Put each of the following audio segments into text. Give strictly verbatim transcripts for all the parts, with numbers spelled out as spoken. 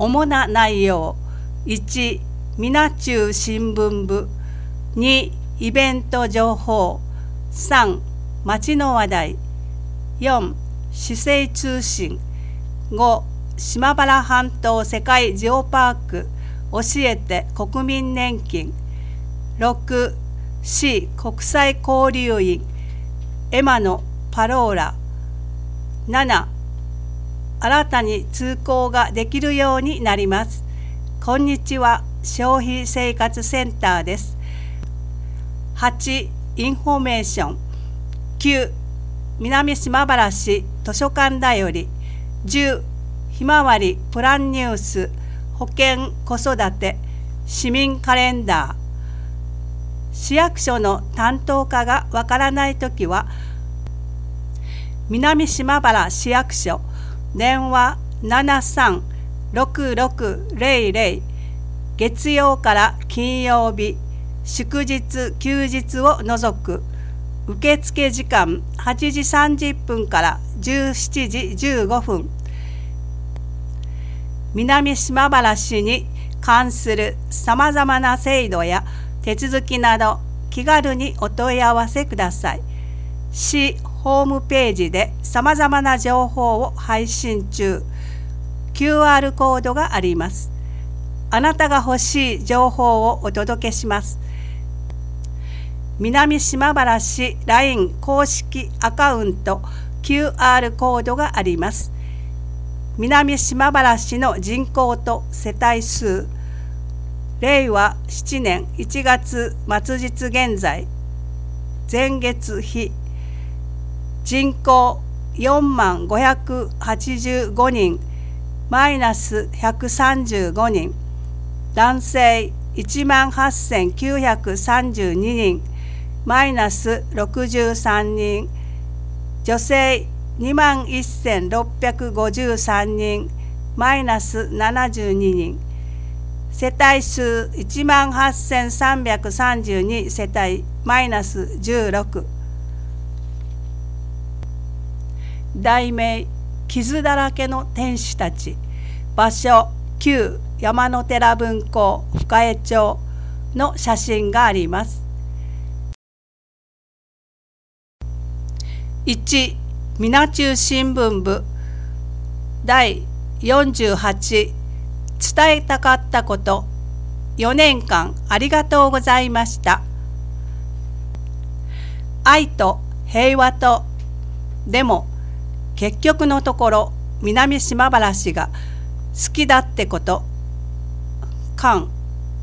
主な内容。いち、みなちゅう新聞部。に、イベント情報。さん、街の話題。よん、市政通信。ご、島原半島世界ジオパーク教えて国民年金。ろく、市国際交流員エマのパローラ。なな、新たに通行ができるようになります。こんにちは、消費生活センターです。はち、インフォメーション。きゅう、南島原市図書館だより。じゅう、ひまわりプランニュース保健子育て市民カレンダー。市役所の担当課がわからないときは、南島原市役所電話 ななさんろくろくゼロゼロ、月曜から金曜日、祝日休日を除く。受付時間はちじさんじゅっぷんからじゅうしちじじゅうごふん。南島原市に関するさまざまな制度や手続きなど気軽にお問い合わせください。市ホームページでさまざまな情報を配信中。キューアール コードがあります。あなたが欲しい情報をお届けします。南島原市 ライン 公式アカウント キューアール コードがあります。南島原市の人口と世帯数。れいわしちねんいちがつ末日現在。前月比。人口よんまんごひゃくはちじゅうごにん、マイナスひゃくさんじゅうごにん。男性いちまんはっせんきゅうひゃくさんじゅうににん、マイナスろくじゅうさんにん。女性にまんせんろっぴゃくごじゅうさんにん、マイナスななじゅうににん。世帯数いちまんはっせんさんびゃくさんじゅうに世帯、マイナスじゅうろく。題名、傷だらけの天使たち。場所、旧山の寺分校深江町の写真があります。いち、みなちゅう新聞部。だいよんじゅうはち、伝えたかったこと。よねんかんありがとうございました。愛と平和と、でも結局のところ南島原市が好きだってこと。かん。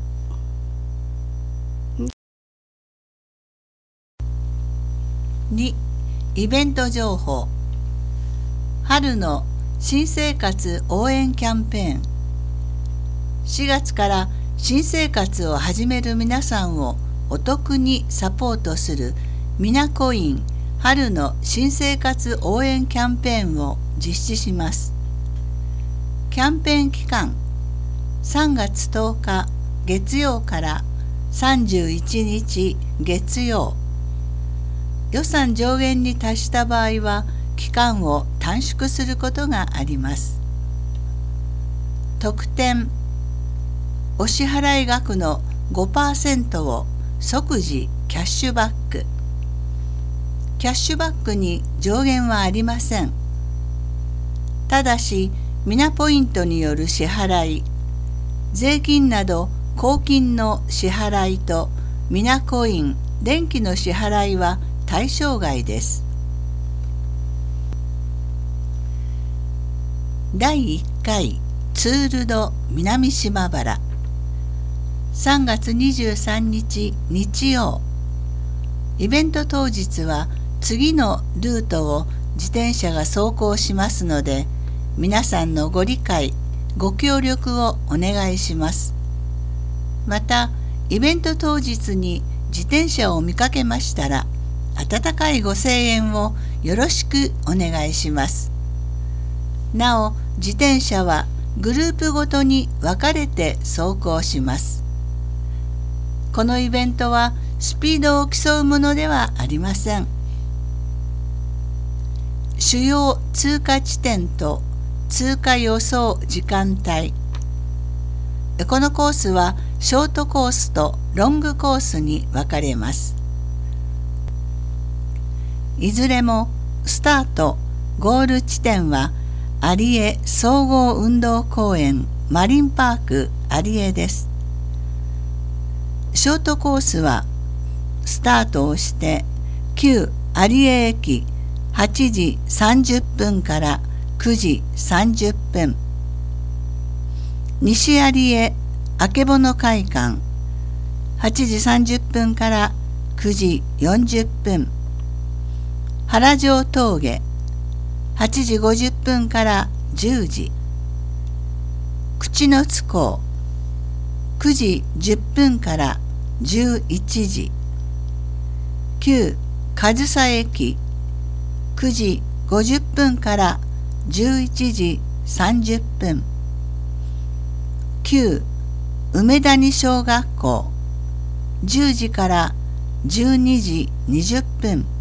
に、イベント情報。春の新生活応援キャンペーン。しがつから新生活を始める皆さんをお得にサポートするみなコイン春の新生活応援キャンペーンを実施します。キャンペーン期間さんがつとおか月曜からさんじゅういちにち月曜。予算上限に達した場合は期間を短縮することがあります。特典、お支払い額の ごパーセント を即時キャッシュバック。キャッシュバックに上限はありません。ただし、ミナポイントによる支払い、税金など公金の支払いとミナコイン、電気の支払いは対象外です。だいいっかいツールド南島原。さんがつにじゅうさんにち日曜。イベント当日は次のルートを自転車が走行しますので、皆さんのご理解、ご協力をお願いします。また、イベント当日に自転車を見かけましたら、温かいご声援をよろしくお願いします。なお、自転車はグループごとに分かれて走行します。このイベントはスピードを競うものではありません。主要通過地点と通過予想時間帯。 このコースはショートコースとロングコースに分かれます。いずれもスタート・ゴール地点は有江総合運動公園マリンパーク有江です。ショートコースはスタートをして旧有江駅はちじさんじゅっぷんからくじさんじゅっぷん、西有江あけぼの会館はちじさんじゅっぷんからくじよんじゅっぷん、原城峠はちじごじゅっぷんからじゅうじ、口の津港くじじゅっぷんからじゅういちじ、旧上総駅くじごじゅっぷんからじゅういちじさんじゅっぷん、旧梅谷小学校じゅうじからじゅうにじにじゅっぷん、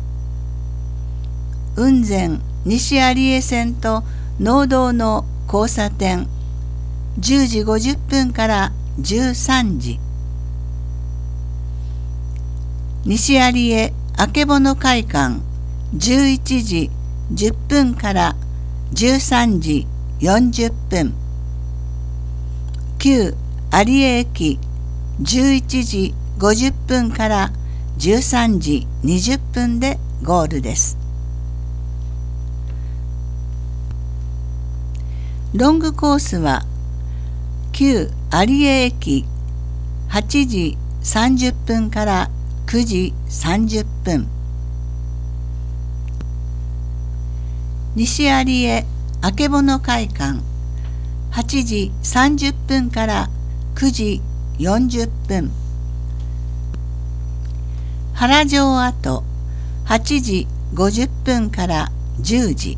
雲仙西有江線と農道の交差点じゅうじごじゅっぷんからじゅうさんじ、西有江あけぼの会館じゅういちじじゅっぷんからじゅうさんじよんじゅっぷん、旧有江駅じゅういちじごじゅっぷんからじゅうさんじにじゅっぷんでゴールです。ロングコースは旧有江駅はちじさんじゅっぷんからくじさんじゅっぷん、西有江あけぼの会館はちじさんじゅっぷんからくじよんじゅっぷん、原城跡はちじごじゅっぷんからじゅうじ、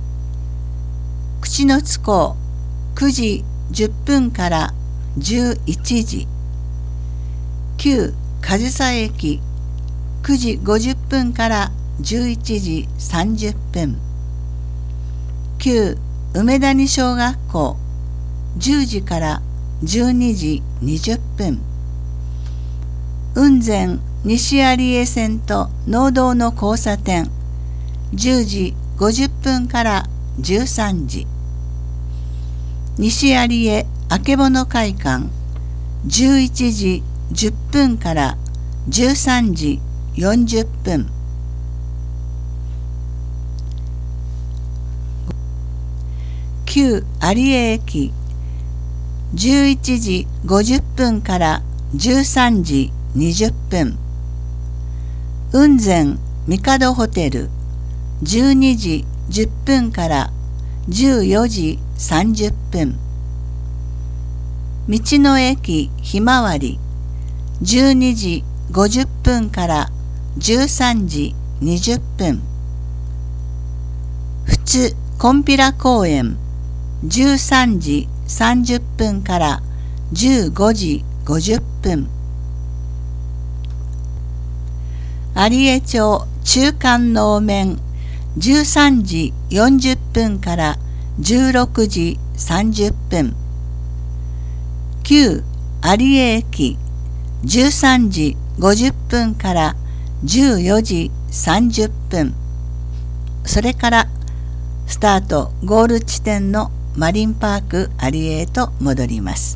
口の津港くじじゅっぷんからじゅういちじ、旧上総駅くじごじゅっぷんからじゅういちじさんじゅっぷん、旧梅谷小学校じゅうじからじゅうにじにじゅっぷん、雲仙西有江線と農道の交差点じゅうじごじゅっぷんからじゅうさんじ、西有江あけぼの会館じゅういちじじゅっぷんからじゅうさんじよんじゅっぷん、旧有江駅じゅういちじごじゅっぷんからじゅうさんじにじゅっぷん、雲仙帝ホテルじゅうにじじゅっぷんからじゅうよじさんじゅっぷん、道の駅ひまわりじゅうにじごじゅっぷんからじゅうさんじにじゅっぷん、ふつこんぴら公園じゅうさんじさんじゅっぷんからじゅうごじごじゅっぷん、有江町中間能面じゅうさんじよんじゅっぷんからじゅうろくじさんじゅっぷん、旧有江駅じゅうさんじごじゅっぷんからじゅうよじさんじゅっぷん、それからスタートゴール地点のマリンパーク有江へと戻ります。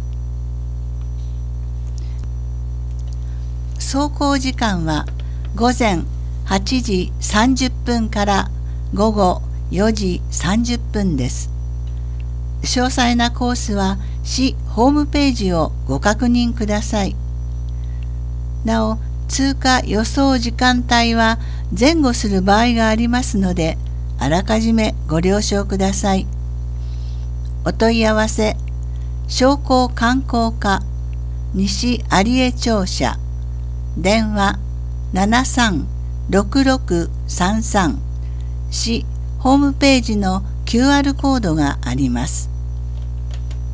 走行時間はごぜんはちじさんじゅっぷんからごごよじさんじゅっぷんです。詳細なコースは市ホームページをご確認ください。なお、通過予想時間帯は前後する場合がありますので、あらかじめご了承ください。お問い合わせ、商工観光課西有江庁舎、電話ななさんろくろくさんさん、市ホームページの キューアール コードがあります。